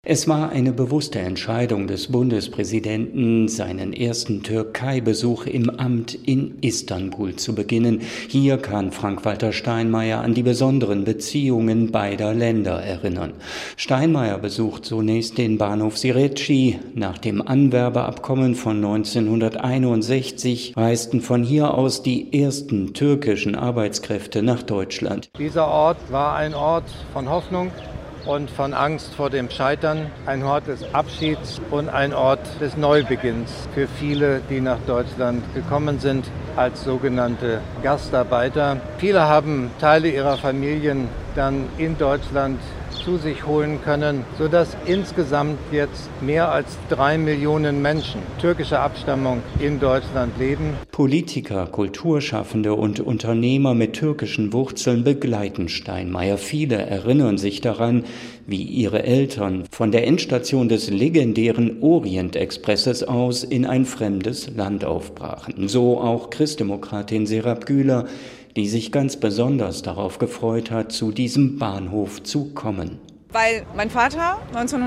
Es war eine bewusste Entscheidung des Bundespräsidenten, seinen ersten Türkei-Besuch im Amt in Istanbul zu beginnen. Hier kann Frank-Walter Steinmeier an die besonderen Beziehungen beider Länder erinnern. Steinmeier besucht zunächst den Bahnhof Sirecci. Nach dem Anwerbeabkommen von 1961 reisten von hier aus die ersten türkischen Arbeitskräfte nach Deutschland. Dieser Ort war ein Ort von Hoffnung und von Angst vor dem Scheitern, ein Ort des Abschieds und ein Ort des Neubeginns für viele, die nach Deutschland gekommen sind als sogenannte Gastarbeiter. Viele haben Teile ihrer Familien dann in Deutschland zu sich holen können, sodass insgesamt jetzt mehr als 3 Millionen Menschen türkischer Abstammung in Deutschland leben. Politiker, Kulturschaffende und Unternehmer mit türkischen Wurzeln begleiten Steinmeier. Viele erinnern sich daran, wie ihre Eltern von der Endstation des legendären Orient-Expresses aus in ein fremdes Land aufbrachen. So auch Christdemokratin Serap Güler, die sich ganz besonders darauf gefreut hat, zu diesem Bahnhof zu kommen. Weil mein Vater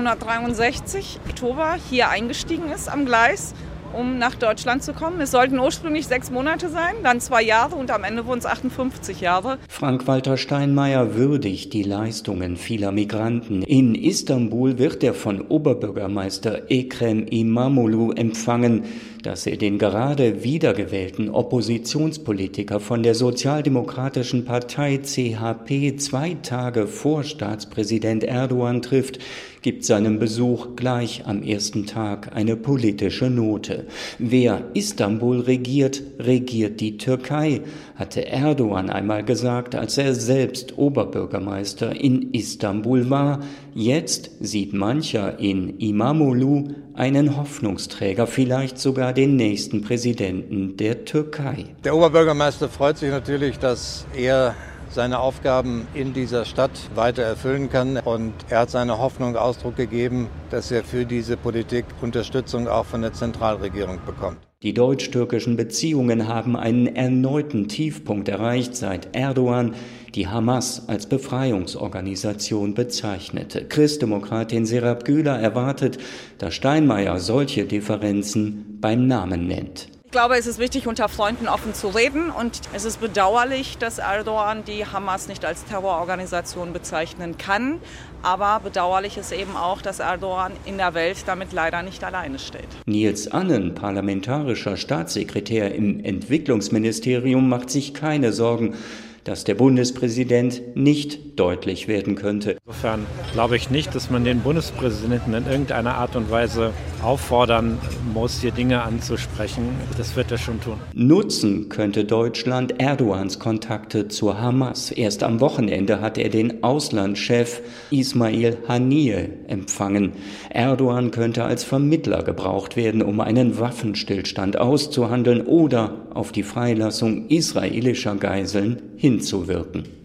1963 Oktober hier eingestiegen ist am Gleis, um nach Deutschland zu kommen. Es sollten ursprünglich 6 Monate sein, dann 2 Jahre und am Ende wurden es 58 Jahre. Frank-Walter Steinmeier würdigt die Leistungen vieler Migranten. In Istanbul wird er von Oberbürgermeister Ekrem İmamoğlu empfangen, dass er den gerade wiedergewählten Oppositionspolitiker von der Sozialdemokratischen Partei CHP 2 Tage vor Staatspräsident Erdogan trifft, gibt seinem Besuch gleich am ersten Tag eine politische Note. Wer Istanbul regiert, regiert die Türkei, hatte Erdogan einmal gesagt, als er selbst Oberbürgermeister in Istanbul war. Jetzt sieht mancher in İmamoğlu einen Hoffnungsträger, vielleicht sogar den nächsten Präsidenten der Türkei. Der Oberbürgermeister freut sich natürlich, dass er seine Aufgaben in dieser Stadt weiter erfüllen kann. Und er hat seine Hoffnung Ausdruck gegeben, dass er für diese Politik Unterstützung auch von der Zentralregierung bekommt. Die deutsch-türkischen Beziehungen haben einen erneuten Tiefpunkt erreicht, seit Erdogan die Hamas als Befreiungsorganisation bezeichnete. Christdemokratin Serap Güler erwartet, dass Steinmeier solche Differenzen beim Namen nennt. Ich glaube, es ist wichtig, unter Freunden offen zu reden und es ist bedauerlich, dass Erdogan die Hamas nicht als Terrororganisation bezeichnen kann. Aber bedauerlich ist eben auch, dass Erdogan in der Welt damit leider nicht alleine steht. Nils Annen, parlamentarischer Staatssekretär im Entwicklungsministerium, macht sich keine Sorgen, dass der Bundespräsident nicht deutlich werden könnte. Insofern glaube ich nicht, dass man den Bundespräsidenten in irgendeiner Art und Weise auffordern muss, hier Dinge anzusprechen. Das wird er schon tun. Nutzen könnte Deutschland Erdogans Kontakte zur Hamas. Erst am Wochenende hat er den Auslandschef Ismail Haniyeh empfangen. Erdogan könnte als Vermittler gebraucht werden, um einen Waffenstillstand auszuhandeln oder auf die Freilassung israelischer Geiseln hinzuwirken.